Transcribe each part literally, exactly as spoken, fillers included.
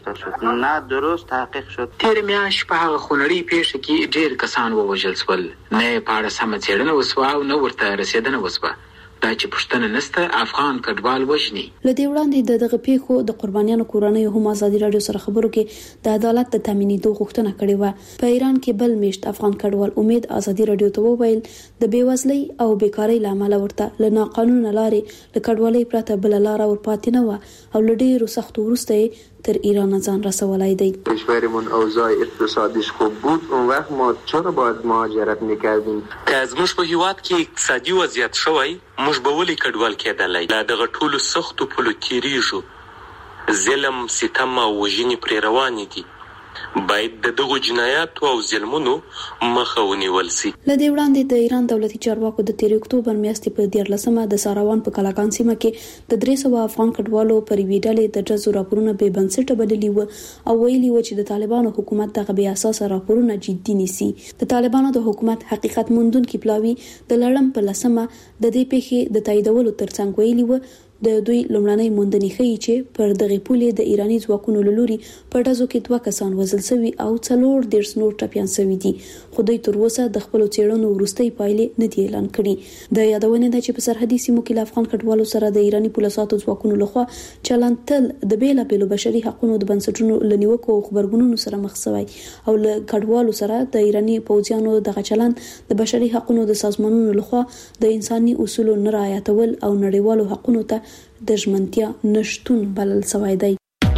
نه درست تحقیق شد. تیر میاشت په هغه خونړۍ پیښه کې ډېر کسان ووژل شول، نه یې په اړه سمه څېړنه وسوه او نه ورته رسېدنه وسوه. دا چې پوښتنه نشته افغان کډوال وژني. له دې وړاندې د دغه پیښو د قربانیانو کورنۍ هم ازادي رادیو سره خبرو کې د عدالت د تامینېدو غوښتنه کړې وه. په ایران کې بل میشت افغان کډوال امید ازادي رادیو ته وویل د بېوزلۍ او بیکارۍ له امله ورته له ناقانونه لارې له کډوالۍ پرته بله لاره ورپاتې نه وه او له ډېرو سختو وروسته یې تر ایران ځان رسولای دی. کشورمون اوضاع اقتصادیش خوب بود اون وقت ما چرا باید مهاجرت میکردیم؟ که زموږ په هیواد کې اقتصادي وضعیت شوی موږ به ولې کډوال کېدلی؟ له دغه ټولو سختو پولو تېرېږو، ظلم ستم او وژنې پرې روانې دي. باید د دغو جنایاتو او ظلمونو مخه ونیول سي. له دې وړاندې د ایران دولتي چارواکو د تېر اکتوبر میاشتې په دیارلسمه د ساروان په کلاګان سیمه کې د درې سوه افغان کډوالو پر یوې ډلې د ډزو راپورونه بې بنسټه بللي وو او ویلي وو چې د طالبانو حکومت دغه بې اساسه راپورونه جدي نیسي. د طالبانو د حکومت حقیقت موندونکي پلاوي د لړم په لسمه د دې پیښې د تاییدولو ترڅنګ ویلي وو د دوی لومړنۍ موندنې ښیي چې پر دغه پولې د ایراني ځواکونو له لوري په ډزو کې دوه کسان وژل شوي او څلور دېرش نور ټپیان شوي دي، خو دوی تر اوسه د خپلو څېړنو وروستۍ پایلې نه دي اعلان کړي. د یادونې ده چې په سرحدي سیمو کې له افغان کډوالو سره د ایراني پولیسو ځواکونو لخوا چلند تل د بېلابېلو بشري حقوقو د بنسټونو له نیوکو او خبرګونونو سره مخ شوی او له کډوالو سره د ایراني پوځیانو دغه چلند د بشري حقوقو د سازمانونو لخوا د انساني اصولو نه رعایتول او نړیوالو حقوقو ته د ژمنتیا نشټون بلل شوی دی.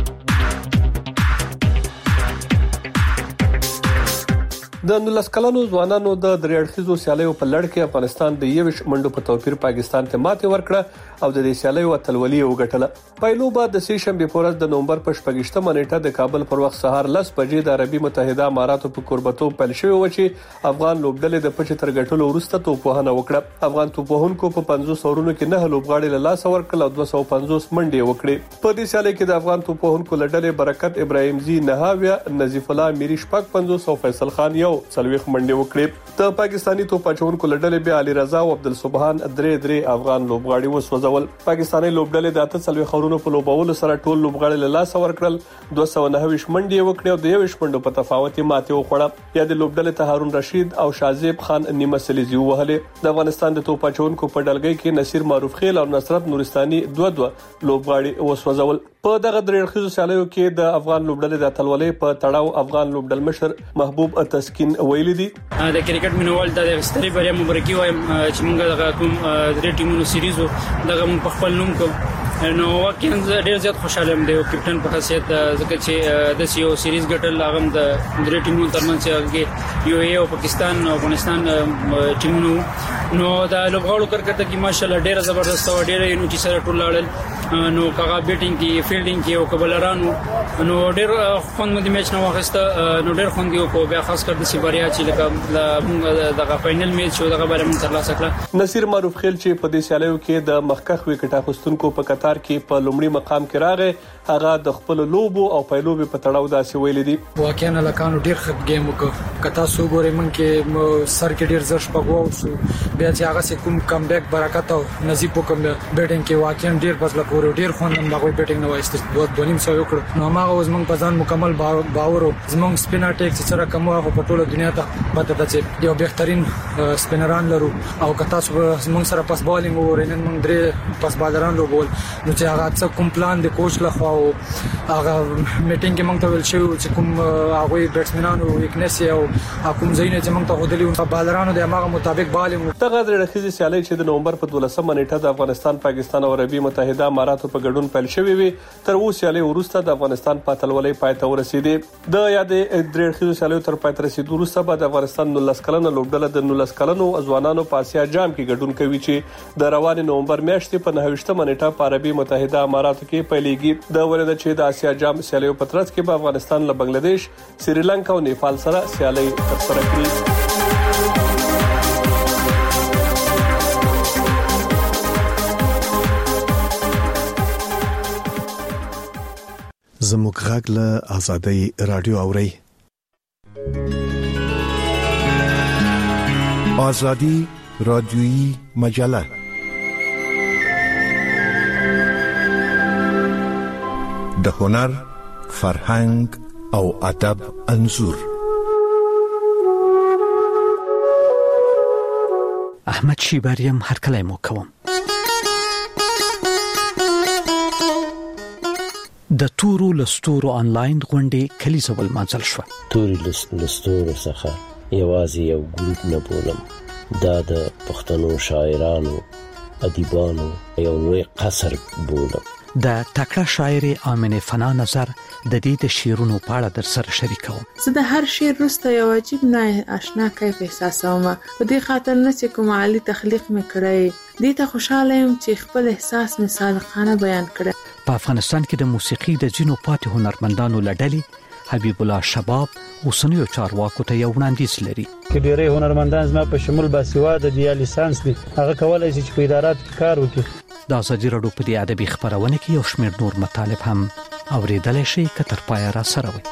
د نولس کلنو ځوانانو د درې اړخیزو سیالیو په لړ کې افغانستان د یوش منډو په توپیر پاکستان ته ماتې ورکړه او د دې سیالیو اتلولي وګټله. پایلوبه د سې شنبې په ورځ د نومبر په شپږشتمه نیټه د کابل پر وخت سهار لس بجې د عربي متحده اماراتو په کوربتوب پیل شوی و چې افغان لوبډلې د پچ تر ګټلو وروسته توپوهنه وکړه. افغان توپوهونکو په پنځوس اورونو کې نه لوبغاړي له لاس ورکړل او دوه سوه پنځوس منډې وکړې. په دې سیالي کې د افغان توپوهونکو لړلې برکت ابراهیم زی نهاویا، نظیف الله میری شپږ پنځوس او فیصل خان یو څلويخ منډې وکړې. د پاکستانی توپاچونکو لړلې بیا علي رضا او عبدالسبحان درې درې افغان لوبغاړي وسوځول. پاکستانی لوبډلې د اته څلويخ خورونو په لوبولو سره ټول لوبغاړي له لاس ورکړل، دوه سوه نهه ویشت منډې وکړې او د یوش منډو په تفاوت ماتې وخوړه. یا د لوبډلې ته هارون رشید او شازیب خان نیمه سلیزي وهلې. د افغانستان د توپاچونکو په ډلګۍ کې نصیر معروف خیل او نصرت نورستاني دوه دوه لوبغاړي وسوځول. په دغه درې اړخیزو سیالیو کې د افغان لوبډلې د اتلولۍ په تړاو افغان لوبډل مشر محبوب تسکین ویلي دي د کرکټ مینوال د ستړي بریا مبارکي وایم چې موږ دغه کوم درې ټیمونو سیریزو دغه موږ په خپل نوم کو نو واقعا ډیر زیات خوشاله یم د کپټن په حیثیت ځکه چې د سیو سیریز ګټل هغه د درې ټیمونو ترمنځ چې یو ای او پاکستان او افغانستان ټیمونو نو د لوبغاړو کرکټ کې ماشاءالله ډیر زبردست او ډیر نو چې سره ټول لاړل نو کاغه بیټینګ کې فیلډینګ کې او کبلرانو نو ډیر خوند مې میچ نه واخیسته نو ډیر خوند یو کو بیا خاص کر د سیبریا چې لکه دغه فائنل میچ شو دغه باندې مون ترلاسه کړ. نصیر معروف خیل چې په دې سیالیو کې د مخکخ وکټ اخیستونکو په قطار کې په لومړي مقام کې راغی، هغه د خپل لوبو او پایلوبې په تړاو داسې ویل دي. واقعا لکانو ډیر ښه گیم وکړ، کتا سو ګورې من کې سر کې ډیر زر شپږو شو بیا چې هغه سه کوم کم بیک برکت او نصیب وکم بیټینګ کې واقعا ډیر فضل کور ډیر خوندم دغه بیټینګ نو وایست دوه دونیم سو وکړ نو هغه اوس موږ په ځان مکمل باور زموږ سپینر ټیک چې سره کومه په ټوله دنیا ته پته ده چې یو بهترین سپینران لرو او کتا سو موږ سره پاس بالینګ ورنن موږ درې پاس بالران لوبول نو چې هغه څه کوم پلان د کوچ لخوا او هغه میټینګ کې موږ ته ویل شو چې کوم هغه بیټسمنانو ویکنس او کوم ځای نه چې موږ ته غوډلی او بالرانو د هغه مطابق بالینګ دغه درېخیزي سیالي چې د نومبر په دولسمه نیټه د افغانستان پاکستان او عربي متحده اماراتو په ګډون پیل شوې وي تر اوسه سیالي وروسته د افغانستان په اتلولۍ پای ته ورسېدي. د یادې درېخیزو سیالي تر پای ته رسیدو وروسته به د افغانستان نولس کلنه لوبډله د نولس کلنو ځوانانو په اسیا جام کې ګډون کوي چې د روان نومبر میاشتې په نهه ویشتمه نیټه په عربي متحده اماراتو کې پیلېږي. د ولید چې د اسیا جام سیالیو په ترڅ کې به افغانستان له بنگلاديش، سریلانکا او نیپال سره سیالي ترسره کړي. زموږ غږ له آزادۍ رادیو اوري. آزادی رادیویی مجله د هنر، فرهنګ او ادب انځور. احمد شیباریم هر کله مو کوم. د تورو لستورو آنلاین غونډې کلیزه ولمانځل شوه. توري لستورو څخه یوازې یو ګروپ نه بولم، دا د پښتنو شاعرانو ادیبانو یو لوی قصر بولم. د تکړه شاعر آمنه فنا نظر د دې د شعرونو په اړه در سره شریکوم. زه د هر شعر وروسته یو عجیب نه آشنا کیف احساسوم. په دې خاطر نه چې کوم عالی تخلیق مې کړی، دې ته خوشاله یم چې خپل احساس مې صادقانه بیان کړی. په افغانستان کې د موسیقي د ځینو پاتې هنرمندانو لړلې حبیب الله شباب اوسنیو چارواکو ته یو وړاندیز لري. کې ډېری هنرمندان زما په شمول باسواده دي یا لیسانس دي، هغه کولای شي چې په ادارات کې کار وکړي. د ازادي راډیو په دې ادبي خبرونه کې یو شمېر نور مطالب هم اوریدلای شئ که تر پایه را سره وي.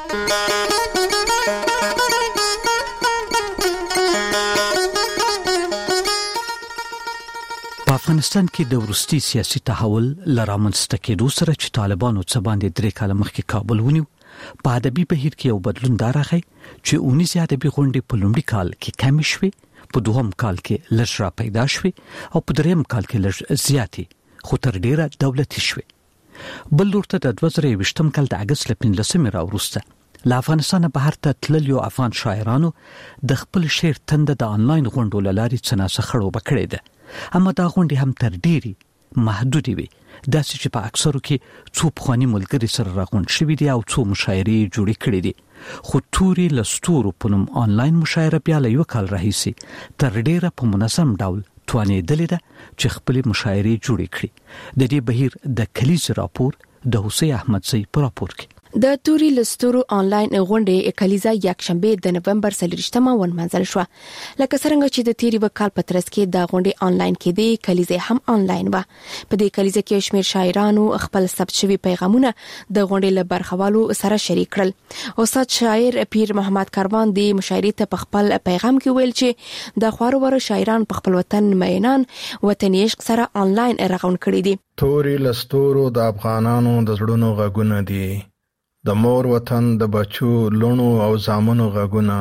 په افغانستان کې د وروستي سیاسي تحول لرامنځته کېدو سره چې طالبانو څه باندې درې کاله مخکې کابل ونیو، په ادبي بهیر کې یو بدلون دا راغی چې اونیزې ادبي غونډې په لومړي کال کې کمې شوې، په دوهم کال کې لږ را پیدا شوې او په دریم کال کې لږ زیاتې خو تر ډیره دولتي شوې. بل لور ته د دوه زره یوویشتم کال د اګست له پنځلسمې راوروسته له افغانستانه بهر ته تللیو افغان شاعرانو د خپل شعر تنده د آنلاین غونډو له لارې څه ناڅه خړوبه کړې ده، اما دا غونډې هم تر ډیرې محدودې وي، داسې چې په اکثرو کې څو پخواني ملګري سره راغونډ شوي دي او څو مشاعرې جوړې کړې دي. خو توري لستورو په نوم آنلاین مشاعره بیا له یو کال راهیسې تر ډیره په منظم ډول توانېدلې ده چې خپل مشاعرې جوړې کړي. د دې بهیر د کلیز راپور د حسین احمدزی په راپور کې د توري لستورو آنلاین غونډې کلیزه یکشنبه د نومبر څلورشتمه ونمانځل شو. لکه څنګه چې د تیری وکال په ترڅ کې د غونډې آنلاین کې دی، کلیزه هم آنلاین و. په دې کلیزه کې شمیر شاعرانو خپل ثبت شوی پیغامونه د غونډې له برخوالو سره شریک کړل. استاد شاعر پیر محمد کاروان د مشاعرې ته په خپل پیغام کې ویل چې د خوارو ورو شاعران په خپل وطن مینان وطن عشق سره آنلاین راغون کړی دي. توري لستورو د افغانانو د زړونو غږونه دي، د مور وطن د بچو لونو او زامنو غږونه،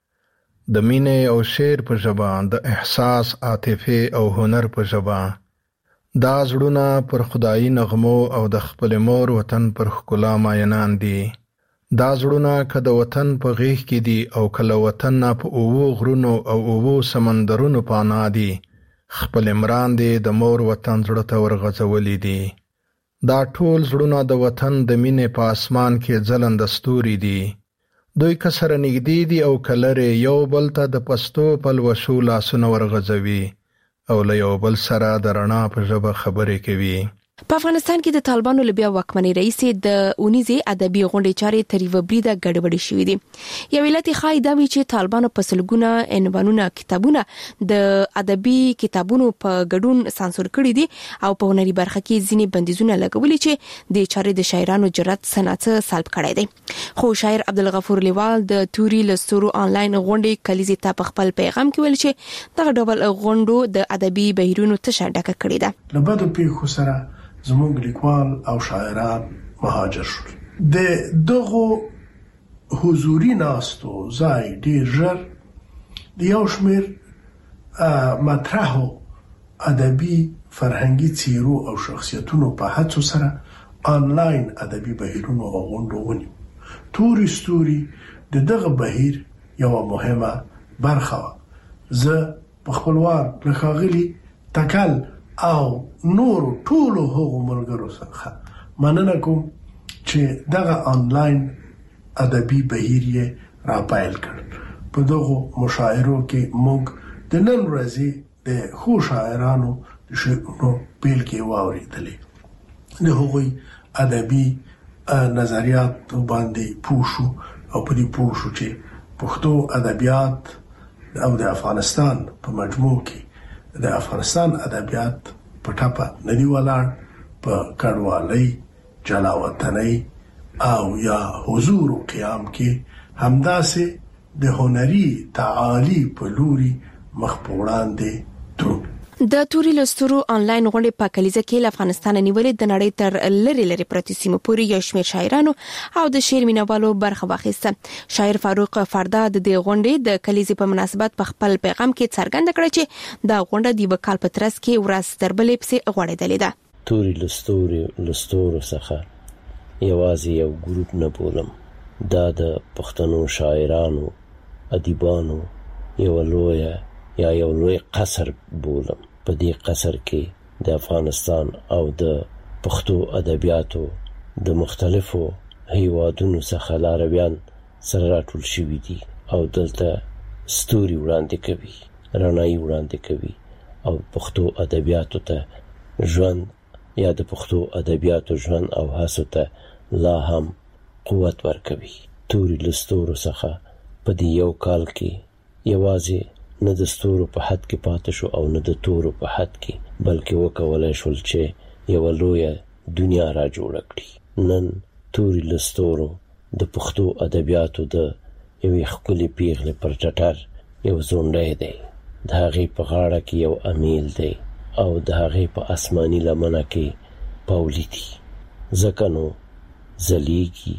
د مینې او شعر په ژبه، د احساس، عاطفه او هنر په ژبه. دا زړونه پر خدایي نغمو او د خپل مور وطن پر ښکلا ماینان دي. دا زړونه که د وطن په غیږ کې دي او کله وطن نه په اوو غرونو او اوو سمندرونو پانا دي، خپل عمران دي د مور وطن زړه ته ورغځولي دي. دا ټول زړونه د وطن د مینې په اسمان کې ځلند ستوري دي. دوی که سره نږدې دي او که لرې، یو بل ته د پستو پلوشو لاسونه ورغځوي او له یو بل سره د رڼا په ژبه خبرې کوي. په افغانستان کې د طالبانو له بیا واکمنۍ رئیس د اونیزې ادبي غونډې چارې تر یوه بریده ګډوډې شوې دي. یو علت یې ښایي دا وي چې طالبانو په سلګونه عنوانونه کتابونه د ادبي کتابونو په ګډون سانسور کړي دي او په هنري برخه کې ځینې بندیزونه لګولي چې د چارې د شاعرانو جرأت صنعت سلب کړی دی. خو شاعر عبدالغفور لیوال د توري لستورو آنلاین غونډې کلیزې ته په خپل پیغام کې ویل چې دغه ډول غونډو د ادبي بهیرونو تشه ډکه کړې ده. له بدو پیښو سره زموږ لیکوال او شاعران مهاجر شول. د دغو حضوري ناستو ځای ډیر ژر د یو شمېر مطرحو ادبي فرهنګي څیرو او شخصیتونو په هڅو سره آنلاین ادبي بهیرونو او غونډو ونیو. توري ستوري د دغه بهیر یوه مهمه برخه وه. زه په خپل وار له ښاغلي تکل او نورو ټولو هغو ملګرو څخه مننه کوم چې دغه آنلاین ادبي بهیر یې راپیل کړ. په دغو مشاعرو کې موږ د نن ورځې د ښو شاعرانو د شعرونو بیلګې واورېدلې. د هغوی ادبي نظریاتو باندې پوه شو او په دې پوه شو چې پښتو ادبیات او د افغانستان په مجموع کې د افغانستان ادبیات په ټاپه ندی ولاړ، په کډوالۍ، جلاوطنۍ او یا حضور او قیام کې همداسې د هنري تعالی په لوري مخ په وړاندې دروند. د توري لسترو انلاین غونډې په کلیزه کې له افغانستان نیولې د نړۍ تر لری لری پرتی سیمو پورې یو شمېر شاعرانو او د شعر مینوالو برخه واخیسته. شاعر فاروق فردا د دې غونډې د کلیزې په مناسبت په خپل پیغام کې څرګنده کړه چې دا غونډه د وکال په ترڅ کې ورځ تر بلې پسې غوړېدلې ده. توري لستوري لستورو څخه یوازې یو ګروپ نه بولم، دا د پښتنو شاعرانو ادیبانو یو لوی یا یو لوی قصر بولم. په دې قصر کې د افغانستان او د پښتو ادبیاتو د مختلفو هیوادونو څخه لارویان سره راټول شوي دي او دلته ستوري وړاندې کوي، رڼایي وړاندې کوي او پښتو ادبیاتو ته ژوند یا د پښتو ادبیاتو ژوند او هڅو ته لا هم قوت ورکوي. توري لستورو څخه په دې یو کال کې یوازې نه د ستورو په حد کې پاتې شو او نه د تورو په حد کې، بلکې وکولای شول چې یو لوی دنیا را جوړ کړي. نن توري لستورو د پښتو ادبیاتو د یوې ښکلې پیغلې پر ټټر یو ځونډی دی، د هغې په غاړه کې یو امیل دی او د هغې په آسماني لمنه کې پاولي دي. ځکه نو ځلیږي،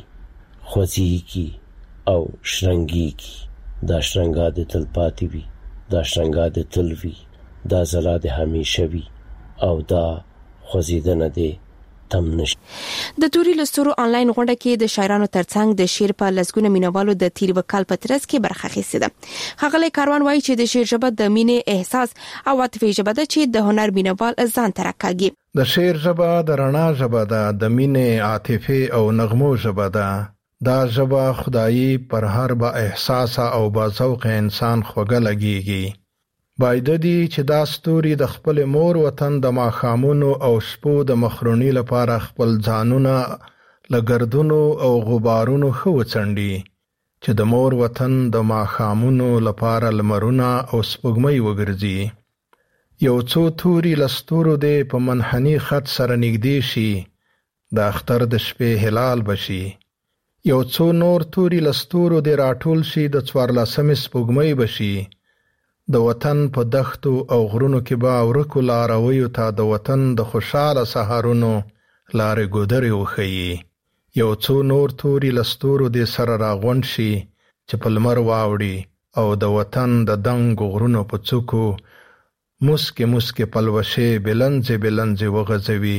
خوځېږي او شرنګېږي. دا شرنګا د تل پاتې وي، دا شرنګا د تل وي، دا ځلا د همیشه وي او دا خوځېدنه دی تم نشي. د توري لسترو انلاین غونډه کې د شاعرانو ترڅنګ د شعر په لسګونه مینوالو د تیر وکال په ترڅ کې برخه اخیستې ده. ښاغلی کاروان وایي چې د شعر ژبه د مینې احساس او عاطفې ژبه ده چې د هنر مینوال ځان ته راکاږي. د شعر ژبه د رڼا ژبه ده، د مینې، عاطفې او نغمو ژبه ده. دا ژبه خدایي پر هر با احساس او با ذوق انسان خوږه لګيږي. باید دی چې دا ستوري د خپل مور وطن د ماښامونو او شپو د مخرونی لپاره خپل ځانونه لګردونو او غبارونو خو وڅنډي، چې د مور وطن د ماښامونو لپاره لمرونه او سپوږمۍ وګرځي. یو څو توري لستورو دې په منحني خط سره نږدې شي، د اختر د شپې هلال بشي. یو څو نور توري لستورو دې راټول شي، د څوارلسمې سپوږمۍ بشي. د وطن په دښتو او غرونو کې به ورکو لارویو ته د وطن د خوشاله سهارونو لارې ګودرې وښیي. یو څو نور توري لستورو دې سره راغونډ شي چې په لمر واوړي او د وطن د دنګو غرونو په څوکو مسکې مسکې پلوشې بلنځې بلنځې وغځوي،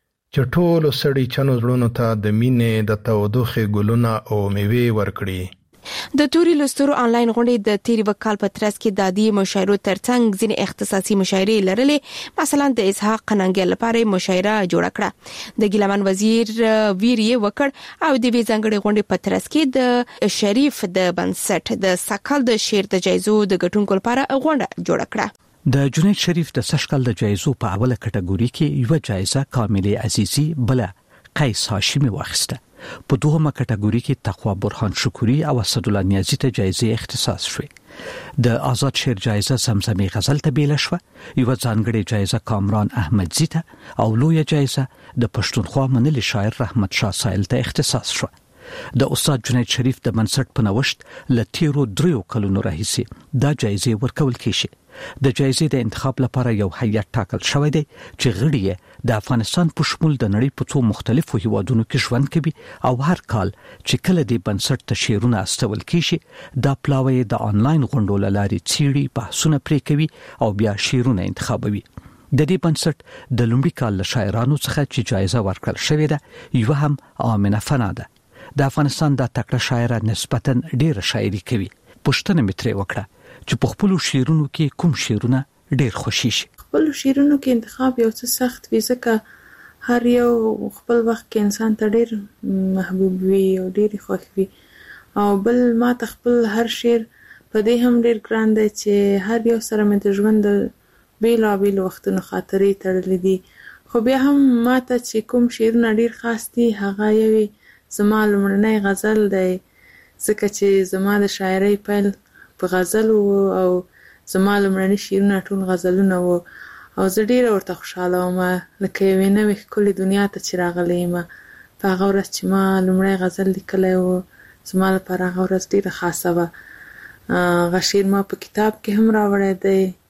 چې ټولو سړي چنو زړونو ته د مینې د تودوخې ګلونه او میوې ورکړي. د توري لسترو انلاین غونډې د تیر وکال په ترڅ کې د عادي مشاعرو ترڅنګ ځینې اختصاصي مشاعرې لرلې. مثلا د اسحاق قننګل لپاره مشاعره جوړه کړه، د ګیلمان وزیر ویری وکړ او د وی ځنګړې غونډې په ترڅ کې د شریف د بنسټ د سکل د شعر د جایزو د ګټونکو لپاره غونډه جوړه کړه. د جنید شریف د سشکل د جایزو په اوله کټګوري کې یو جایزه کامل عزیزی بل قیس هاشمی واخیسته. په دوهمه کټګوري کې تقوا برهان شکوری او اسد الله نیازی ته جایزه اختصاص شوه. د آزاد شعر جایزه زمزمه غزل ته بیل شوه. یو ځانګړې جایزه کامران احمدزی ته او لویه جایزه د پښتونخوا منلي شاعر رحمت شاه سایل ته اختصاص شوه. د استاد جنید شریف د بنسټ په نوښت لتیرو دریو کلونو راهیسې دا جایزه ورکول کیږي. د جایزې د انتخاب لپاره یو هیئت ټاکل شوی دی چې غړي یې د افغانستان په شمول د نړۍ په څو مختلفو هیوادونو کې ژوند کوي او هر کال چې کله د بنسټ ته شعرونه استول کیږي دا پلاوی د انلاین غونډو لاري چیري بحثونه پرې کوي او بیا شعرونه انتخابوي. د دې بنسټ د لومړي کال له شاعرانو څخه چې جایزه ورکړل شوې ده یو هم آمنه فنا ده. د افغانستان د تکړه شاعره نسبتا ډېر شاعري کوي. پښتنه متري وکړه چې په خپل شعرونو کې کوم شعرونه ډېر خوشي شي. خپل شعرونو کې انتخاب یو څه سخت وي ځکه هر یو خپل وخت کې انسان ته ډېر محبوب وي او ډېر خوښ وي او بل ما ته خپل هر شعر په دې هم ډېر ګران دی چې هر یو سره مې د ژوند د بیلابیلو وختونو خاطرې تړلې دي. خو بیا هم ما ته چې کوم شعرونه ډېر خاص دي هغه یوې زما لومړنی غزل دی ځکه چې زما د شاعرۍ پیل په غزل وو او زما لومړني شعرونه ټول غزلونه وو او زه ډېره ورته خوشحاله وم لکه یوې نوې ښکلې دنیا ته چې راغلی یم. په هغه ورځ چې ما لومړی غزل لیکلی و زما لپاره هغه ورځ ډېره خاصه وه. هغه شعر ما په کتاب کې هم راوړی دی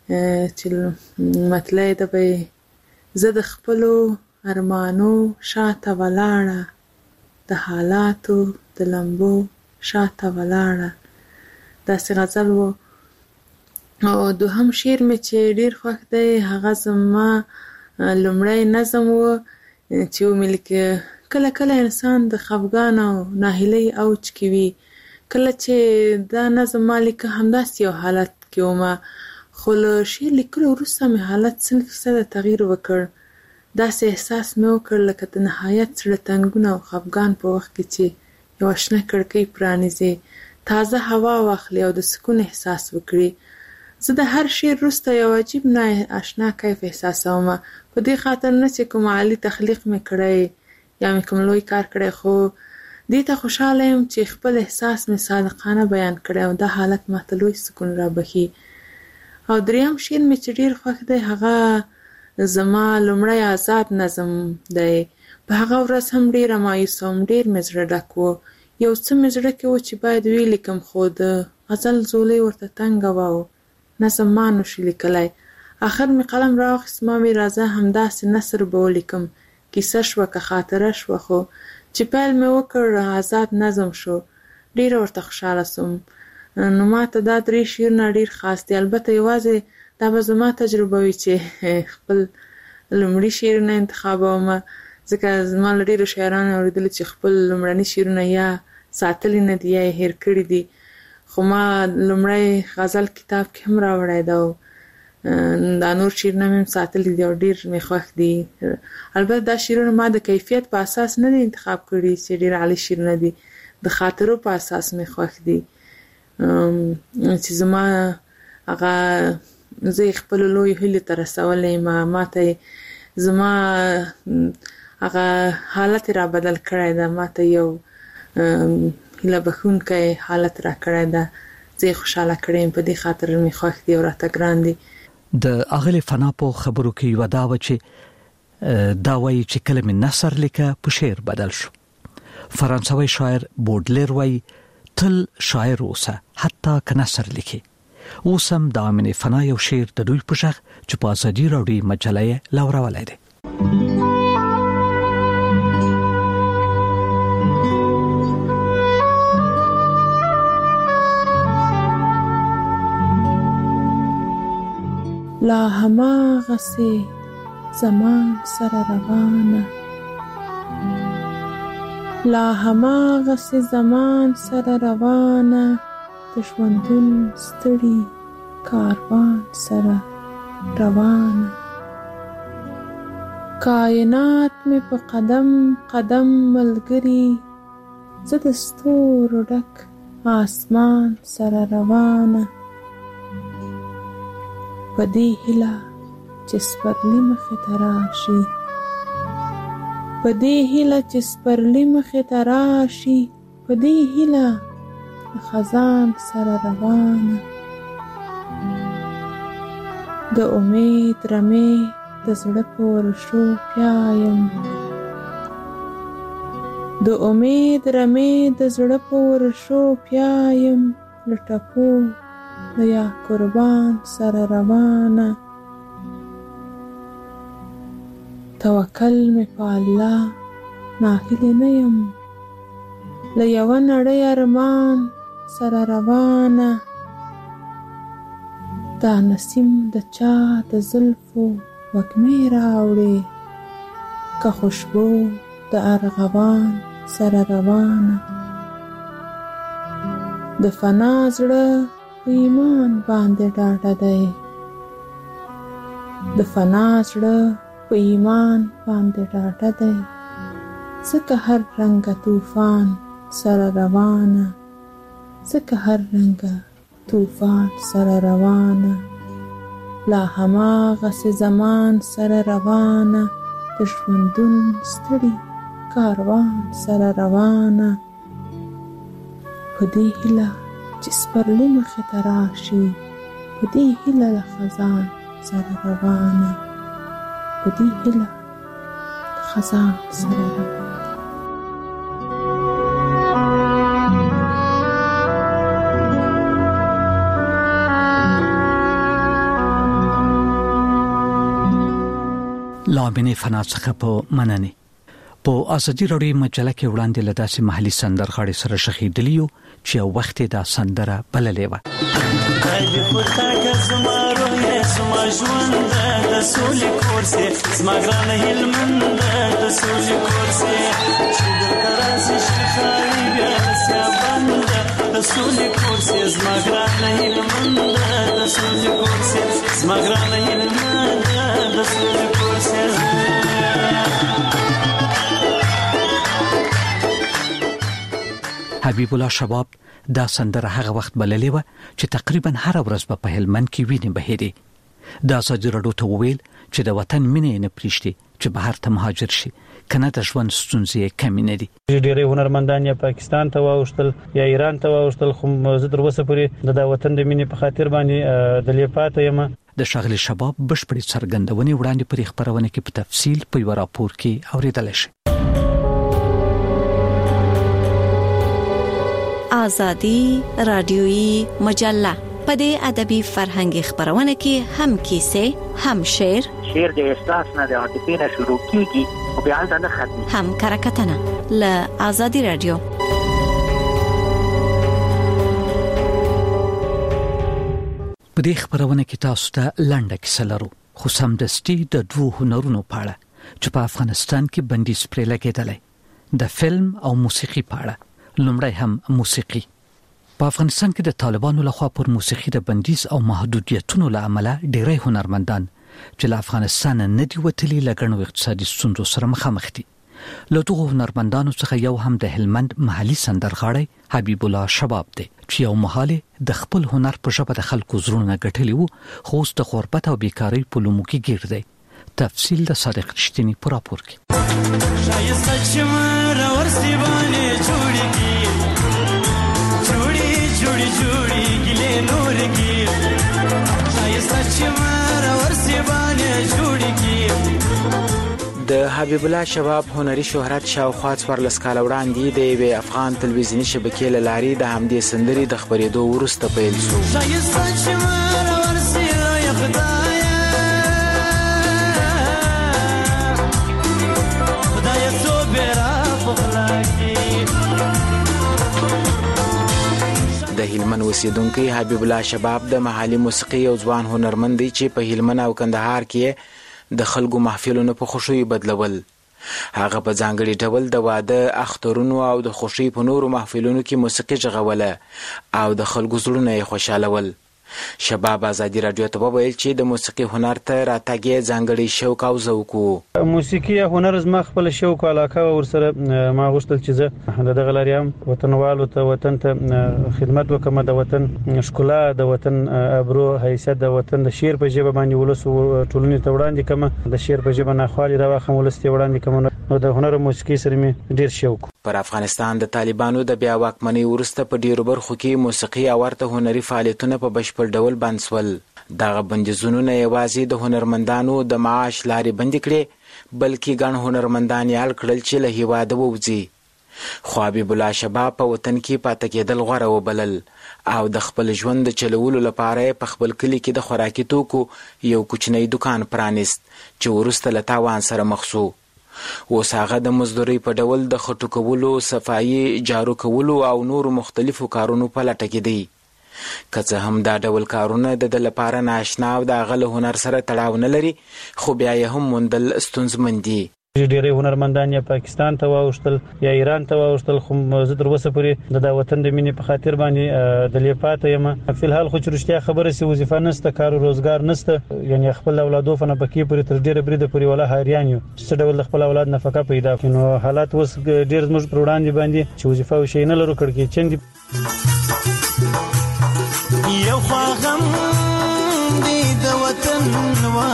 چې مطلع د به زه د خپلو ارمانو شاته ولاړه د حالاتو د لمبو شاته ولاړه داسې غزل و. او دوهم شعر مې چې ډیر خوښ دی هغه زما لومړی نظم و چې ومې لیکه کله کله انسان د خفګان او ناهیلۍ اوج کې وي. کله چې دا نظم ما لیکه همداسې یو حالت کې ومه خو له شعر لیکلو وروسته مې حالت سل فیصده تغییر وکړ. داسې احساس مې وکړ لکه د نهایت زړه تنګونه او خفګان په وخت کې چې یوه شنه کړکۍ پرانیزې تازه هوا واخلي او د سکون احساس وکړي. زه د هر شعر وروسته یو عجیب نه اشنا کیف احساسومه په دې خاطر نه چې کوم عالي تخلیق مې کړی یا مې کوم لوی کار کړی خو دې ته خوشحاله یم چې خپل احساس مې صادقانه بیان کړی او دا حالت ماته لوی سکون رابخي. او دریم شعر مې چې ډېر خوښ دی هغه زما لومړی آزاد نظم دی. په هغه ورځ هم ډېره مایوسه وم ډېر مې زړه ډک و یو څه مې زړه کې و چې باید ولیکم خو د غزل ځولۍ ورته تنګه وه او نظم ما نشو لیکلی. آخر مې قلم راواخیست ما ویل راځه همداسې نثر به ولیکم کیسه شوه که خاطره شوه خو چې پیل مې وکړ آزاد نظم شو ډېره ورته خوشحاله سوم. نو ما ته دا درې شعرونه ډېر خاص دي. البته یوازې دا به زما تجربه وي چې خپل لومړي شعرونه انتخابومه ځکه زما له ډېرو شاعرانو اورېدلي چې خپل لومړني شعرونه یا ساتلي نه دي یا یې هېر کړي دي خو ما لومړی غزل کتاب کې هم راوړی ده او دا نور شعرونه مې هم ساتلي دي او ډېر مې خوښ دي. البته دا شعرونه ما د کیفیت په اساس نه دي انتخاب کړي چې ډېر عالي شعرونه دي د خاطرو په اساس مې خوښ دي چې زما هغه زه یې خپلو لویو هیلو ته رسولی یم ما ته زما هغه حالت را بدل کړی ده ما ته یو هیله بښونکی حالت را کړی ده زه یې خوشحاله کړی یم په دې خاطر مې خوښ دي او راته ګران دي. د اغلې فنا په خبرو کې یو دا و چې دا وایي چې کله مې نثر لیکه په شعر بدل شو. فرانسوي شاعر بودلیر وایي تل شاعر اوسه حتی که نثر لیکي. اوس هم د امینې فنا یو شعر د دوی په شخ چې په ازادي راډیو مجله یې لاورولی دی. لا هماغسې زمان سره روانه لا هماغسې زمان سره روانه د ژوندون ستړي کاروان سره روانه کائنات مې په قدم قدم ملګري زه د ستورو ډک آسمان سره روانه په دې هیله چې سپرلي مخې ته راشي په دې هیله چې سپرلي مخې ته راشي په دې هیله د خزان سره روانه د امید رمې د زړه په ورشو پیایم د امید رمې د زړه په ورشو پیایم له ټپو د یا قربان سره روانه توکل مې په الله ناهیلې نه یم له یوه نړۍ ارمان سره روانه دا نسیم د چا د زلفو وږمې راوړې که خوشبو د ارغوان سره روانه د فنا زړه په ایمان باندې ډاډه دی د فنا زړه په ایمان باندې ډاډه دی ځکه هر رنګه طوفان سره روانه ځکه هر رنګه طوفان سره روانه لا هماغسې زمان سره روانه د ژوندون ستړي کاروان سره روانه په دې هیله چې سپرلي مخې ته راشي په دې هیله له خزان سره روانه په دې هیله خزان سره روانه امینه فنا څخه په مننه. په ازادي راډیو مجله کې وړاندې لداسې محلي سندرغاړي سره شخیدلیو چې یو وخت دا سندره بللې و. کله پتا که زما روح زما ژوند د سولې کورسه زما ګران هلمند د سولې کورسه چې د کراسي شخالي بیا سیابند د سولې کورسه زما ګران هلمند د سولې کورسه زما ګران هلمند د سولې کورسه. حبیب الله شباب دا سندره هغه وخت بللې و چې تقریبا هر ورځ په هلمند کې ویني بهېدي. دا ازادي راډیو ته وویل چې د وطن مینه نه پریږدي چې بهر ته مهاجر شي کنه د ژوند ستونزې کمې نه دي. ډېری هنرمندان یا پاکستان ته واوښتل یا ایران ته واوښتل خو زه تر اوسه پورې د وطن د مینې په خاطر باندې د لیپاته یم. د ښاغلي شباب بشپړې څرګندونې وړاندې پر خبرونه کې په تفصیل په یو راپور کې اوریدل شي. آزادی رادیویی مجله په دې ادبي فرهنګي خبرونه کې هم کیسې هم شعر شعر د احساس نه د عاطفې نه شروع کیږي او بیا د نه ختمي هم کرکټنه ل آزادی رادیو. په دې خبرونه کې تاسو ته لنډه کیسه لرو خو سمدستي د دوه هنرونو په اړه چې په افغانستان کې بندیز پرې لګېدلی د فلم او موسیقي په اړه. لومړی هم موسیقي. په افغانستان کې د طالبانو لخوا پر موسیقي د بندیز او محدودیتونو له امله ډېری هنرمندان چې له افغانستان نه دي وتلي له ګڼو اقتصادي ستونزو سره مخامخ دي. له دغو هنرمندانو څخه یو هم د هلمند محلي سندرغاړی حبیب الله شباب دی چې یو مهال د خپل هنر په ژبه د خلکو زړونه ګټلی وو خو اوس د غربت او بیکارۍ په لومو کې ګیر دی. تفصیل د صادق رښتینی په راپور کې. شایسته چې مره ورسې باندې جوړېږي جوړې جوړې جوړې ګلې نور کې شایسته چې مره ورسې باندې جوړېږي. د حبیب الله شباب هنري شهرت شاوخوا څوارلس کاله وړاندې د یوې افغان تلویزیوني شبکې له لارې د همدې سندرې د خپرېدو وروسته پیل شو. شایسته چې مره ورسې یا خدایه خدایه څو بیره د هلمند اوسیدونکي حبیب الله شباب د محلي موسیقي او ځوان هنرمند دی چې په هلمند او کندهار کې د خلکو محفلونو په خوشي بدلول. هغه په ځانګړي ډول د واده اخترونو او د خوشي په نورو محفلونو کې موسیقي جغوله او د خلکو زړونه یې خوشالول. شباب آزادي راډیو ته وویل چې د موسیقي هنر ته راتګ ځانګړي شوق او ذوق وو. موسیقي هنر زما خپل شوق او علاقه ورسره ما غوښتل چې زه د دغه لاریم وطنوالو ته وطن ته خدمت وکم، د وطن ښکلا، د وطن ابرو حیثیت، د وطن د شعر په ژبه باندې ولس ټولنې ته وړاندې کم، د شعر په ژبه ناخوالي راوخم ولس ته وړاندې کم. نو د هنر او موسیقي سره مې ډیر شوق. پر افغانستان د طالبانو د بیا واکمنۍ وروسته په ډیرو برخو کې موسیقي او ورته هنري فعالیتونه په بشپړ ډول بند شول. دغه بندیزونه نه یوازې د هنرمندانو د معاش لارې بندې کړې بلکې ګڼ هنرمندان یې اړ کړل چې له هېواده ووځي. خو حبیب الله شباب په وطن کې پاتې کېدل غوره وبلل او د خپل ژوند د چلولو لپاره په خپل کلي کې د خوراکي توکو یو کوچنی دکان پرانیست چې وروسته له تاوان سره مخ شو. اوس هغه د مزدورۍ په ډول د خټو کولو، صفایي، جارو کولو او نورو مختلفو کارونو په لټه کې دی. که څه هم دا ډول کارونه د ده لپاره ناشنا او د هغه له هنر سره تړاو نه لري، خو بیا یې هم موندل ستونزمن دي. ډېری هنرمندان یا پاکستان ته واوښتل یا ایران ته واوښتل، خو زه تر اوسه پورې د دا وطن د مینې په خاطر باندې دلې پاته یم. فلحال خو چې رښتیا خبره سي وظیفه نشته، کار او روزګار نشته، یعنې خپل اولادو فنه پکې پورې تر ډېره بریده پورې ولا حیران یو څه ډول د خپل اولاد نفقه پیدا کړي. نو حالات اوس ډېر زموږ پر وړاندې باندې چې وظیفه او شی نه لرو، کړکېچن دي. یو خوا غم دی د وطن وا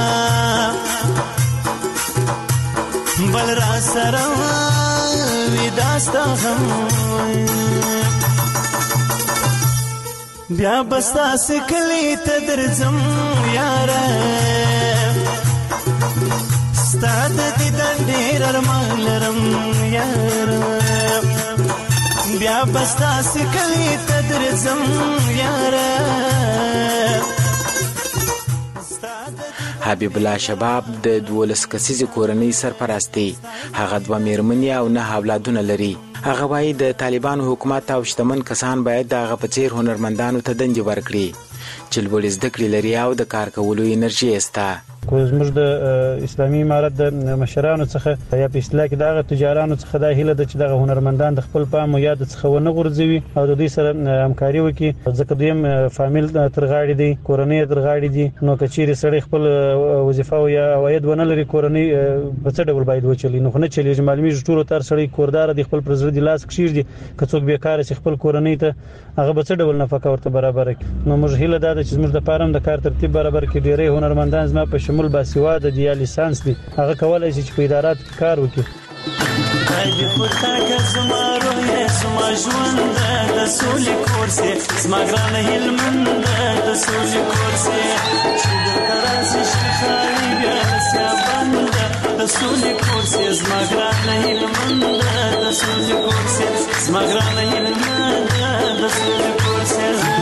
بل را سره وی داستا غم بیا بستا سکلی ته درځم یاره ستا د دیدن ډېر ارمان لرم یاره بیا بستا سکلی ته درځم یاره. حبیب الله شباب د دولس کسیزې کورنۍ سرپرستی، هغه دوه میرمنې او نه اولادونه لري. هغه وایي د طالبانو حکومت او شتمن کسان باید د هغه په څیر هنرمندانو ته دندې ورکړي چې لوړې زده کړې لري او د کار کولو انرژي شته. کو زموږ د اسلامي امارت د مشرانو څخه یا په اصطلاح کې دغه تجارانو څخه د هیله د چې دغه هنرمندان د خپل پام او یاد څخه ونه غورځوي او د دوی سره همکاري وکړي، ځکه دویم فامیل تر غاړې دي، کورنۍ تر غاړې دي، نو کچېرې سړی خپل وظیفه او یا عواید ونه لري کورنۍ په څه ډول باید وچلي، نو خو نه چلیږي. معلومیږي ټولو تر سړی کوردار دي، خپل پر زړه د لاس کښېږدي، که څوک بیکاره چې خپل کورنۍ ته هغه به څه ډول نفقه ورته برابر کړي. نو موږ هیله دا ده چې زموږ د پاره د کار ترتیب برابر کړي. ډېری هنرمندان زما په شمول باسواده دي یا لیسانس دي، هغه کولای شي چې په ادارات کې کار وکړي. دای په تاګه زما روح زما ژوند د سولې کورسې زما ګران هلمند د سولې کورسې چې د کراسي شخالي بیا سیابند د سولې کورسې زما ګران هلمند د سولې کورسې زما ګران هلمند د سولې کورسې.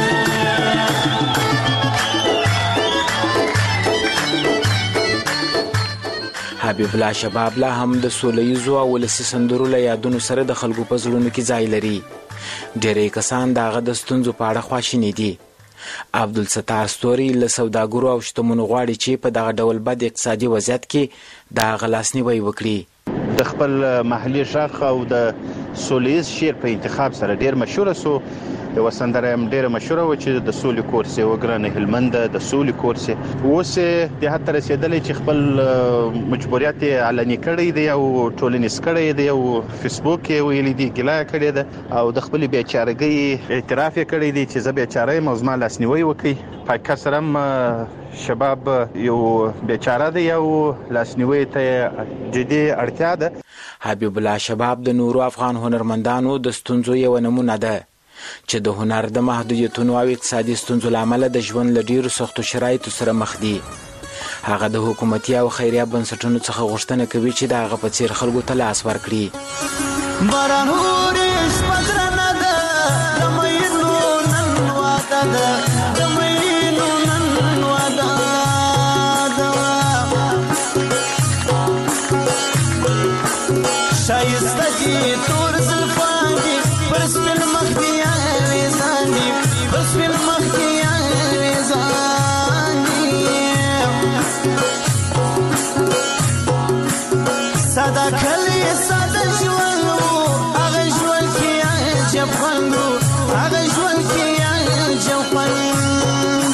حبیب الله شباب لا هم د سولهییزو او ولسي سندرو له یادونو سره د خلکو په زړونو کې ځای لري. ډېری کسان د هغه د ستونزو په اړه خواشیني دي. عبدالستار ستوري له سوداګرو او شتمنو غواړي چې په دغه ډول بد اقتصادي وضعیت کې د هغه لاسنیوی وکړي. د خپل محلي ژغ او د سولهییز شعر په انتخاب سره ډېر مشهوره سو. یو سندره هم ډېره مشهوره و چې د سولې کورسې وګرانه هلمند د سولې کورسې، اوس د حتی رسیدلې چې خپل مجبوریت علني کړی دی او ټولنیز کړی دی او فیسبوک کې ویلي دی ګیله کړی ده او د خپل بیچارګۍ اعتراف یې کړی دی چې زه بیچاره یم او زما لاسنیوی وکړي. په کسر هم شباب یو بیچاره دی او لاسنیوی ته جدي اړتیا ده. حبیب الله شباب د نورو افغان هنرمندانو د ستونزو یو نمونه ده چې د هنر د محدودیتونو او اقتصادي ستونزو له امله د ژوند له ډېرو سختو شرایطو سره مخ دي. هغه د حکومتي او خیریه بنسټونو څخه غوښتنه کوي چې د هغه په څیر خلکو ته لاس ورکړي. باران اورېږي په ګرانه ده د مینو نن واده ده د مینو نن واده ده ښایسته دي تور زلفان دي پر سپین مخ دي ساده کلی ساده ژوند هغه ژوند کې عجب خوند هغه ژوند کې عجب خوند.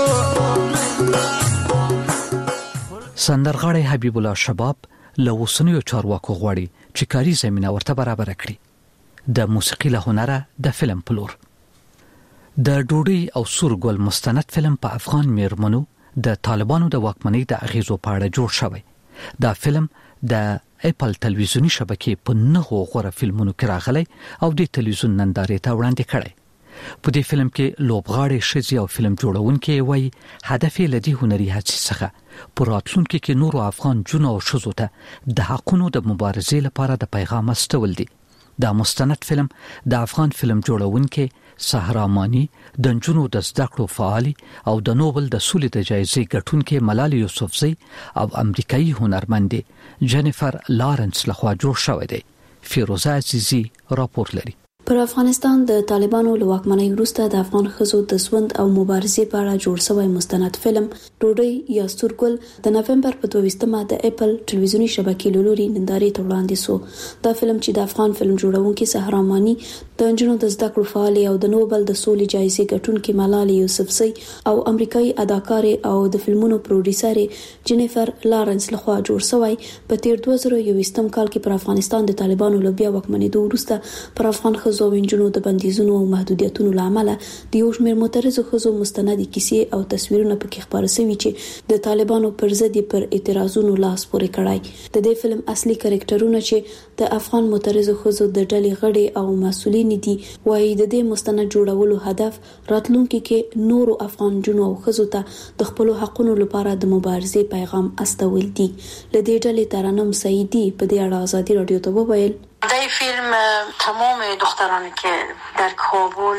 سندرغاړی حبیب الله شباب له اوسنیو چارواکو غواړي چې کاري زمينه ورته برابر کړي. د موسیقي له هنره د فلم پلور د ډوډۍ او سورګل مستند فلم په افغان میرمنو د طالبانو د واکمنۍ د اغیزو په اړه جوړ شوی. دا فلم د اپل تلویزیونی شبکې په نهو غوره فلمونو کې راغلی او د تلویزیون نندارې ته وړاندې کړی. په دې فلم کې لوبغاړي ښځې او فلم جوړونکي وایي هدف یې له دې هنري هڅې څخه په راتلونکي کې نورو افغان جنو او ښځو ته د حقونو د مبارزې لپاره د پیغام استول دي. دا مستند فلم د افغان فلم جوړونکي سحرا مانی، د نجونو د زده کړو فعالي او د نوبل د سولې د جایزې ګټونکي ملالۍ یوسفزۍ او امریکایي هنرمند جنیفر لارنس لخوا جوړ شوی دی. فیروزه عزیزی راپور لري. پر افغانستان د طالبانو له واکمنۍ وروسته د افغان ښځو د ژوند او مبارزې په اړه جوړ شوی مستند فلم ډوډۍ یا سورګل د نومبر په دویشتمه د اپل ټلویزیونی شبکې له لوري نندارې ته وړاندې شو. دا فلم چې د افغان فلم جوړونکي سحرا مانی، د نجونو د زده کړو فعالي او د نوبل د سولې جایزې ګټونکي ملالۍ یوسفزۍ او امریکایي اداکارې او د فلمونو پروډوسر جنیفر لارنس لخوا جوړ شوی په تیر دوه زره یوویشتم کال کې پر افغانستان د طالبانو له بیا واکمنېدو وروسته پر افغان ښځو او نجونو د بندیزونو او محدودیتونو له امله د یو شمېر معترضو ښځو مستندې کیسې او تصویرونه پکې خپاره شوي چې د طالبانو پر ضد پر اعتراضونو لاس پورې کړی. د دې فلم اصلي کرکټرونه چې د افغان معترضو ښځو د ډلې غړي او مسؤلین دي وایي د دې مستند جوړولو هدف راتلونکي کې نورو افغان جنو او ښځو ته د خپل حقونو لپاره د مبارزې پیغام استول دي. له دې ډلې ترنم سعیدی په دې اړه آزادی رادیو ته وویل در فیلم تمام دخترانی که در کابل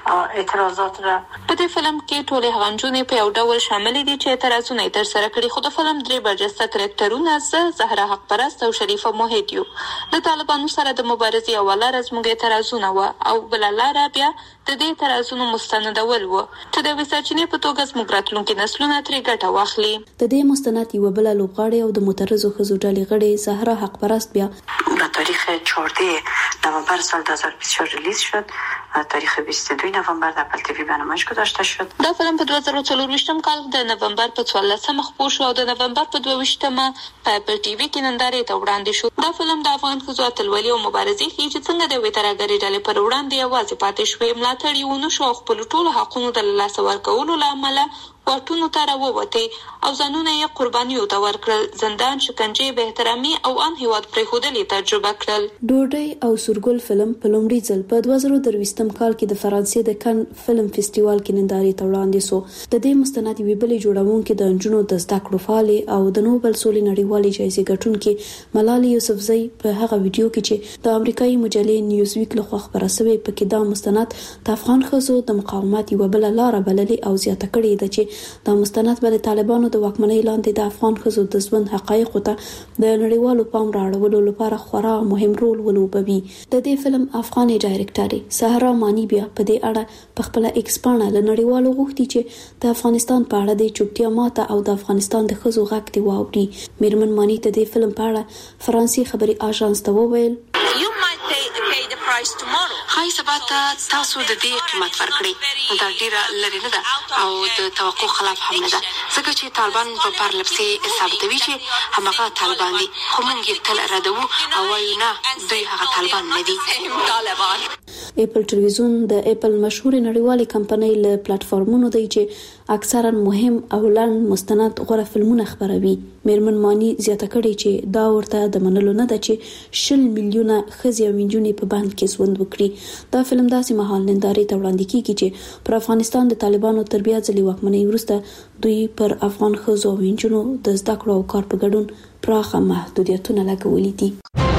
اعتراضات را. په دې فلم کې ټولې هغه نجونې په یو ډول شامل دي چې اعتراضونه یې ترسره کړي، خو د فلم درې برجسته کرکټرونه زه زهرا حق پرست او شریفه موحد یو. د طالبانو سره د مبارزې اوله ورځ موږ اعتراضونه وه او بله لاره بیا د دې اعتراضونو مستندول و چې د یوې سرچینې په توګه زموږ راتلونکي نسلونه ترې ګټه واخلي. د دې مستند یوه بله لوبغاړې او د معترضو ښځو ډلې غړې زهرا حق پرست بیا به تاریخ چهاردهم نوامبر سال دو هزار و بیست و چهار ریلیز شد. تاریخ بیست و دوم نوامبر در اپل تیوی برنامه‌اش گذاشته شد. دا فلم په دوه زره څلور ویشتم کال د نوامبر په څوارلسمه خپور شو او د نوامبر په دوه ویشتمه په اپل تیوی کې نندارې ته وړاندې شو. دا فلم د افغان ښځو اتلولي او مبارزې ښیي چې څنګه د یوې ترهګرې ډلې پر وړاندې یوازې پاتې شوې، ملاتړ یې ونه شو او خپلو ټولو حقونو د له لاسه ورکولو له امله واټونو ته راووتې او ځانونه یې قربانیو ته ورکړل. زندان، شکنجې، بې احترامي او ان هیواد پرېښودل یې تجربه کړل. ډوډۍ او سورګل فلم په لومړي ځل په دوه زره درویشتم کال کې د فرانسې د کن فلم فستیوال کې نندارې ته وړاندې سو. د دې مستند یوې بلې جوړونکې د نجونو د زده کړو فعالې او د نوبل سولې نړیوالې جایزې ګټونکې ملالۍ یوسفزۍ په هغه ویډیو کې چې د امریکایي مجلې نیوزویک لخوا خپره شوې، پکې دا مستند د افغان ښځو د مقاومت یوه بله لاره بللې او زیاته کړې ده چې دا مستند به د طالبانو د واکمنۍ لاندې د افغان ښځو د ژوند حقایقو ته د نړیوالو پام رااړولو لپاره خورا مهم رول ولوبوي. د دې فلم افغاني ډایرکټر سهرا مانی بیا په دې اړه په خپل ایکس پاڼه له نړیوالو غوښتي چې د افغانستان په اړه د چوپتیا ماته او د افغانستان د ښځو غږ دی واوري. میرمن مانی ته د فلم په اړه فرانسې خبري آژانس ته وویل خای سبا ته تاسو د دې قیمت ورکړئ. دا ډیره لري نه ده او د توقع خلاف هم نه ده، ځکه چې طالبان په پرله پسې ثابتوي چې همغه طالبان دي، خو موږ یې تل ردوو او وایو نه دوی هغه طالبان نه دي. اپل ټلویزیون د اپل مشهورې نړیوالې کمپنۍ له پلیټفارمونو دی چې اکثرا مهم او لنډ مستند غوره فلمونه خپروي. میرمن مانی زیاته کړې چې دا ورته د منلو نه ده چې شل میلیونه ښځې او نجونې په بند کې ژوند وکړي. دا فلم داسې مهال نندارې ته وړاندې کیږي چې پر افغانستان د طالبانو تر بیا ځلې واکمنۍ وروسته دوی پر افغان ښځو او نجونو د زده کړو او کار په ګډون پراخه محدودیتونه لګولي دي.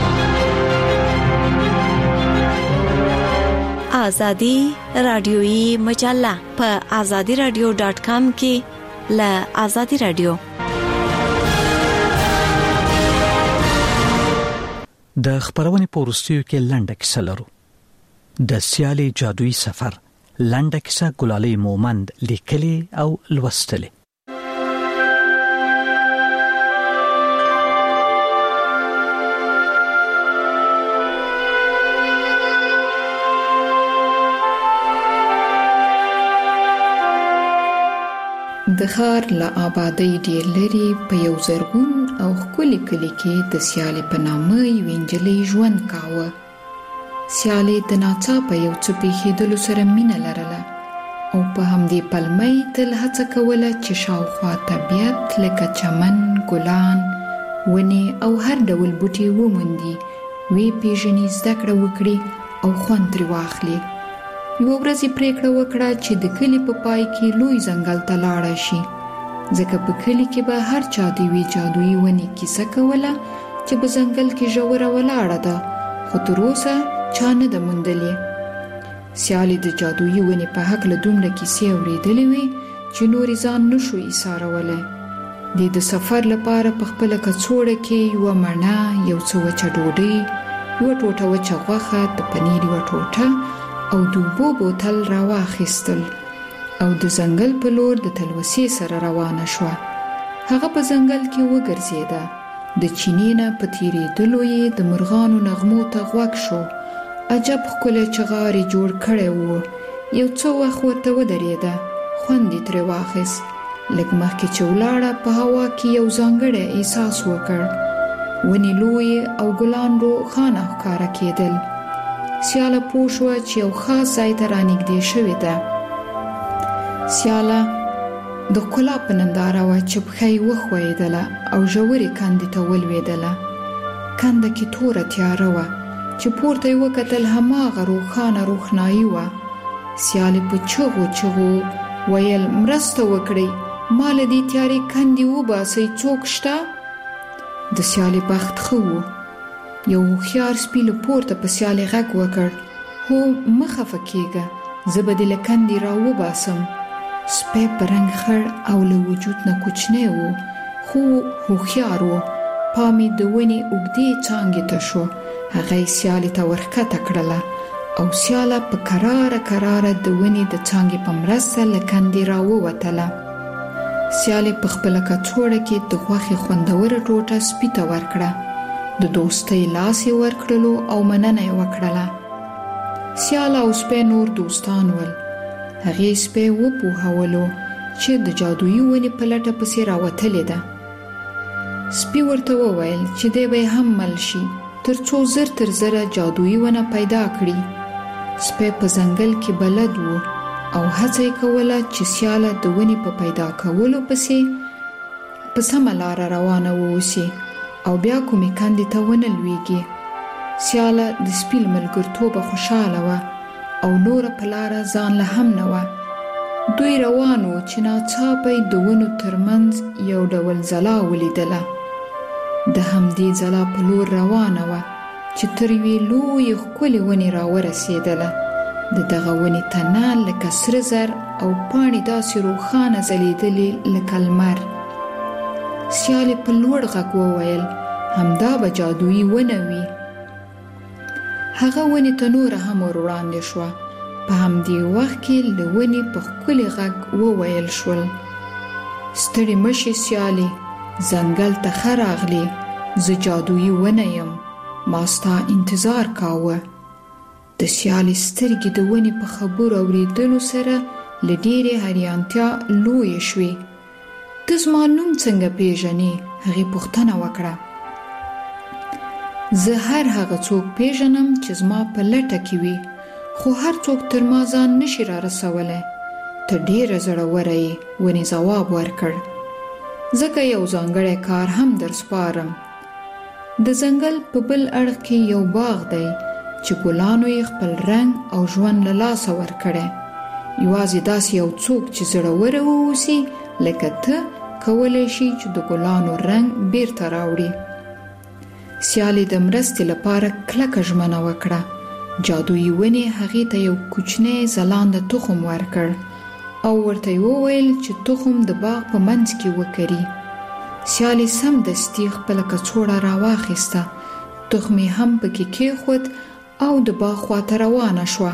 آزادی رادیویی مجله په آزادی رادیو ډاٹ کام کې له آزادی رادیو د خبرونې په وروستیو کې لنډه کیسه لرو. د سیالي جادویي سفر لنډه کیسه ګلالۍ مومند لیکلې او لوستلې. د ښار له آبادۍ ډېر لرې په یو زرغون او ښکلي کلي کې د سیالې په نامه یوې نجلۍ ژوند کاوه. سیالې د ناڅاپه یو څه پېښېدلو سره مینه لرله او په همدې پلمه یې تل هڅه کوله چې شاوخوا طبیعت لکه چمن، ګلان، ونې او هر ډول بوټي وموندي، ویې پېژني، زده کړه وکړي او خوند ترې واخلي. یوه ورځ یې پرېکړه وکړه چې د کلي په پای کې لوی ځنګل ته لاړه شي، ځکه په کلي کې به هر چا د یوې جادویي ونې کیسه کوله چې په ځنګل کې ژوره ولاړه ده، خو تر اوسه چا نه ده موندلې. سیالې د جادویي ونې په هکله دومره کیسې اورېدلې وې چې نورې ځان نشو ایسارولی. دې د سفر لپاره په خپله کڅوړه کې یوه مڼه، یو څه وچه ډوډۍ، یوه ټوټه وچه غوښه، د پنیر یوه ټوټه او د اوبو بوتل راواخیستل او د ځنګل په لور د تلوسې سره روانه شوه. هغه په ځنګل کې وګرځېده، د چینې نه په تېرېدلو یې د مرغانو نغمو ته غوږ شو. عجب ښکلی چغار یې جوړ کړی و. یو څه وخت ورته ودرېده، خوند یې ترې واخیست. لږ مخکې چې ولاړه په هوا کې یو ځانګړی احساس وکړ. ونې لویې او ګلان روښانه ښکاره کېدل. سیاله پوه شوه چې یو خاص ځای ته رانږدې شوې ده. سیاله د ښکلا په ننداره وه چې پښه یې وښویېدله او ژورې کندې ته ولوېدله. کنده کې توره تیاره وه چې پورته یې وکتل، هماغه روښانه روښنایي وه. سیالې په چغو چغو ویل، مرسته وکړئ، ما له دې تیارې کندې وباسئ، څوک شته؟ د سیالې بخت ښه و. یو هوښیار سپي له پورته په سیالې غږ وکړ، هو مه خفه کېږه، زه به دې له کندې راوباسم. سپی په رنګ خړ او له وجود نه کوچنی و، خو هوښیار و. پام یې د ونې اوږدې څانګې ته شو. هغه یې سیالې ته ورښکته کړله او سیاله په کراره کراره د ونې د څانګې په مرسته له کندې راووتله. سیالې په خپله کڅوړه کې د غوښې خوندوره ټوټه سپي ته ورکړه. د دوستۍ لاس یې ورکړلو او مننه یې وکړله. سیاله او سپی نور دوستان ول. هغې سپی وپوهولو چې د جادویي ونې په لټه پسې راوتلې ده. سپي ورته وویل چې دی به هم مل شي تر څو زر تر زره جادویي ونه پیدا کړي. سپی په ځنګل کې بلد و او هڅه یې کوله چې سیاله د ونې په پیدا کولو پسې په سمه لاره روانه واوسي او بیا کومې کندې ته ونه لویږي. سیاله د سپي له ملګرتوبه خوشحاله وه او نوره په لاره ځان له هم نه وه. دوی روان وو چې ناڅاپه د ونو ترمنځ یو ډول ځلا ولیدله. د همدې ځلا په لور روانه وه چې تر یوې لویې ښکلې ونې راورسېدله. د دغه ونې تنه لکه سره زر او پاڼې داسې روښانه ځلېدلې لکه لمر. سیالې په لوړ غږ وویل همدا به جادویي ونه وي. هغه ونې ته نوره هم ور وړاندې شوه. په همدې وخت کې له ونې په ښکلي غږ وویل شول ستړې مه شې سیالې، ځنګل ته ښه راغلې. زه جادویي ونه یم، ما ستا انتظار کاوه. د سیالې سترګې د ونې په خبرو اورېدلو سره له ډېرې حیرانتیا لویې شوې. ته زما نوم څنګه پیژنې؟ هغې پوښتنه وکړه. زه هر هغه څوک پیژنم چې زما په لټه کې وي، خو هر څوک تر ما ځان نشي را رسولی. ته ډېره زړوره یې، ونې ځواب ورکړ. ځکه یو ځانګړی کار هم در سپارم. د ځنګل په بل اړخ کې یو باغ دی چې ګلانو یې خپل رنګ او ژوند له لاسه ورکړی. یوازې داسې یو څوک چې زړوره واوسي لکه ته کولی شي چې د ګلانو رنګ بیرته راوړي. سیالې د مرستې لپاره کلکه ژمنه وکړه. جادویي ونې هغې ته یو کوچنی ځلانده تخم ورکړ او ورته یې وویل چې تخم د باغ په منځ کې وکري. سیالې سمدستي خپله کڅوړه راواخیسته، تخم یې هم پکې کېښود او د باغ خواته روانه شوه.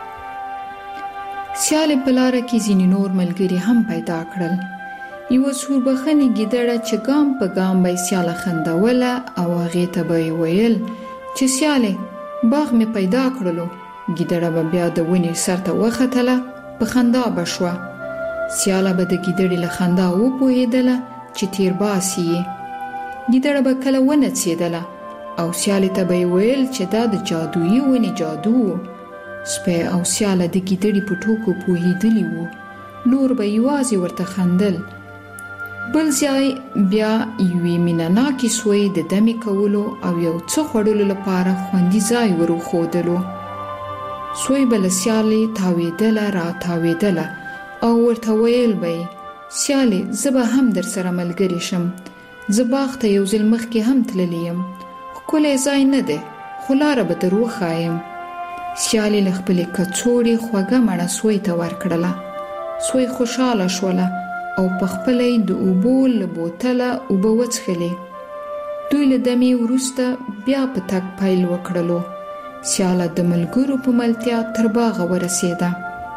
سیالې په لاره کې ځینې نور ملګري هم پیدا کړل. یوه سوربخنې ګیدړه چې ګام په ګام به یې سیاله خندوله او هغې ته به یې ویل چې سیالې باغ مې پیدا کړلو. ګیدړه به بیا د ونې سر ته وختله، په خندا به شوه. سیاله به د ګیدړې له خندا وپوهېدله چې تیر باسي یې. ګیدړه به کله ونڅېدله او سیالې ته به یې ویل چې دا د جادویي ونې جادو و. سپی او سیاله د ګیدړې په ټوکو پوهېدلي وو. نور به یوازې ورته خندل. بل ځای بیا یوې مینهناکې سوی د دمې کولو او یو څه خوړلو لپاره خوندي ځای ور وښودلو. سوی به له سیالې تاوېدله را تاوېدله او ورته ویل به یې سیالې زه به هم در سره ملګرې شم. زه باغ ته یو ځل مخکې هم تللی یم. ښکلی ځای نه دی، خو لاره به در وښایم. سیالې له خپلې کڅوړې خوږه مڼه سوی ته ورکړله. سوی خوشحاله شوله او په خپله یې د اوبو له بوتله اوبه وڅښلې. دوی له دمې وروسته بیا په تګ پیل وکړلو. سیاله د ملګرو په ملتیا تر باغه ورسېده.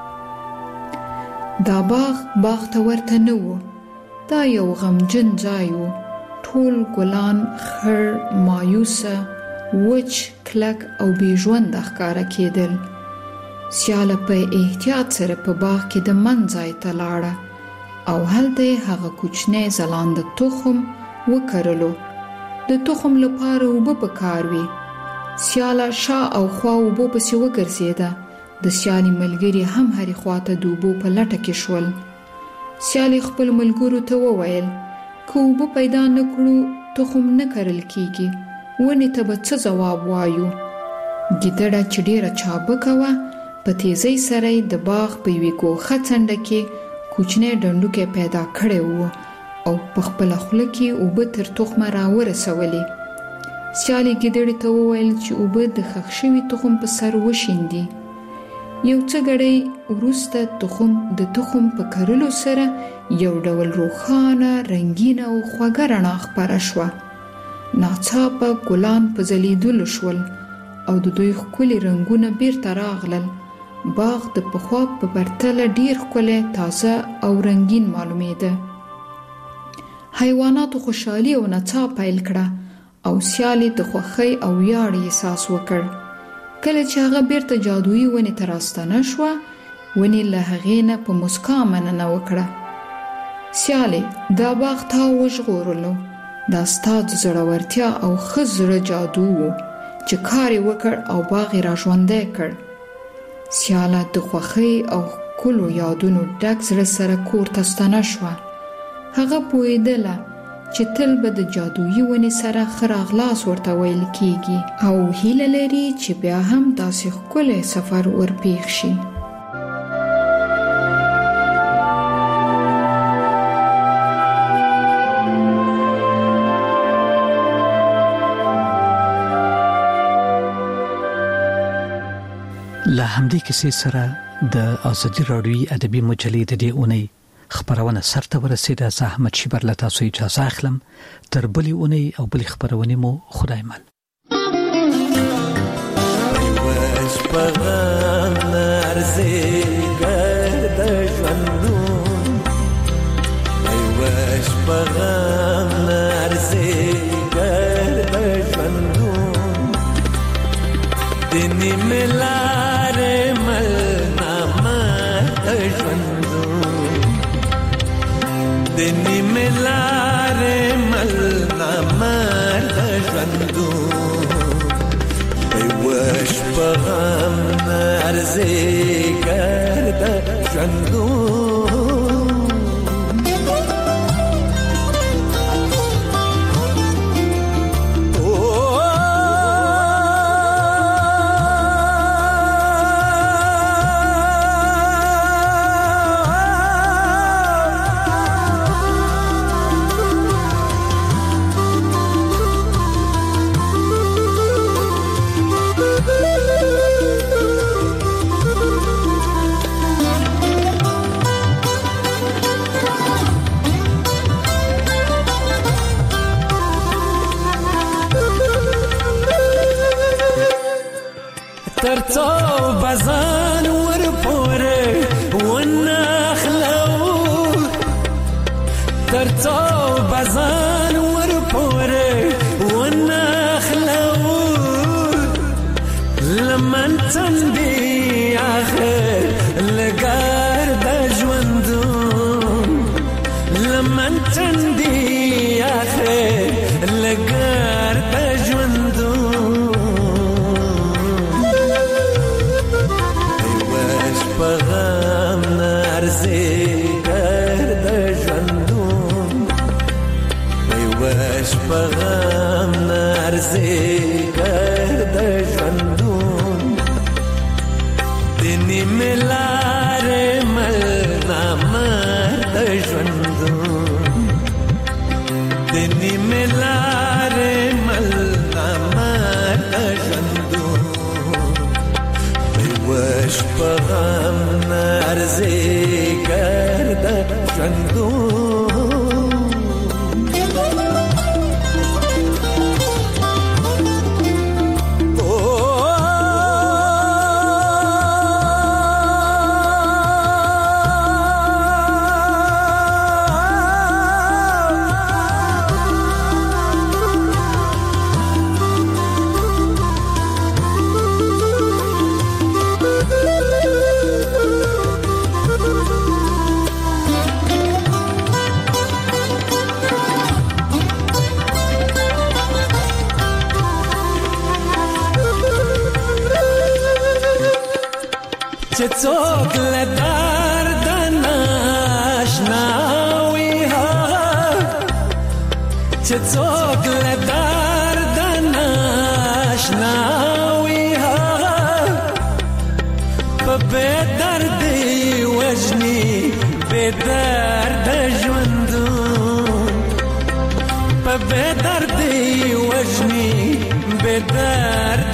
دا باغ باغ ته ورته نه و. دا یو غمجن ځای و. ټول ګلان خړ، مایوسه، وچ، کلک او بې ژونده ښکاره کېدل. سیاله په احتیاط سره په باغ کې د من ځای ته لاړه او هلته یې هغه کوچنی ځلانده تخم وکرلو. د تخم لپاره اوبه پکار وي. سیاله شا او خوا اوبو پسې وګرځېده. د سیالې ملګري هم هرې خواته د اوبو په لټه کې شول. سیالې خپل ملګرو ته وویل که اوبه پیدا نه کړو تخم نه کرل کیږي. ونې ته به څه ځواب وایو؟ ګیدړه چې ډېره چابکه وه په تیزۍ سره د باغ په یوې ګوښه څنډه کې کوچنی ډنډوکی پیدا کړی و او په خپله خوله کې اوبه تر تخمه راورسولې. سیالې ګیدړې ته وویل چې اوبه د ښخ شوي تخم په سر وشیندي. یو څه غړي ورسته تخم د تخم په کرلو سره یو ډول روښانه رنگینه او خوږه رڼا خپره شوه. ناڅاپه ګلان په ځلیدلو شول او د دوی ښکلي رنګونه بیرته راغلل. باغ د پخوا په پرتله ډیر ښکلی، تازه او رنگین معلومېده. حیواناتو خوشحالي او نڅا پیل کړه او سیالي د خوښۍ او ویاړ احساس وکړ. کله چې هغه بیرته جادویي ونې ته راستنه شوه، ونې له هغې نه په مسکا مننه وکړه. سیالي، دا باغ تا وژغورلو. دا ستا د زړورتیا او ښه زړه جادو و چې کار یې وکړ او باغ یې راژوندی کړ. سیاله د خوښۍ او ښکلو یادونو ډک زړه سره کور ته ستنه شوه. هغه پوهېدله چې تل به د جادویي ونې سره ښه راغلاس ورته ویل کیږي او هیله لري چې بیا هم داسې ښکلی سفر ورپېښ شي. له همدې کیسې سره د ازادي راډیوي ادبي مجلې د دې اونۍ خبرونه سرته ورسېده. زه احمد شیبر له تاسو اجازه اخلم. تر بلې اونۍ او بلې خبرونې مو خدای مل. وش پغم نرزی گرد ژوندون، وش پغم نرزی گرد ژوندون، دنی ملار مل نامد ژوندون، دنی ملار مل نامد ژوندون، وش پغم نرزی گرد ژوندون. ترڅو بزان ور پورې ونخلو، ترڅو بزان ور پورې ونخلو، لمن تندي اخر لګار د ژوندون، لمن تندي اخر لګار د ژوندون. پغم نرزی گرد ژوندون، وش پغم نرزی گرد ژوندون، دنی ملار مل نامرد ژوندون، دنی ملار مل نامرد ژوندون، وش پغم نرزی گرد ژوندون. چې څوک له درد ناشنا وي، چې څوک له درد ناشنا وي، په بې دردي وژني بې درده ژوندون، په بې دردي وژني بې درده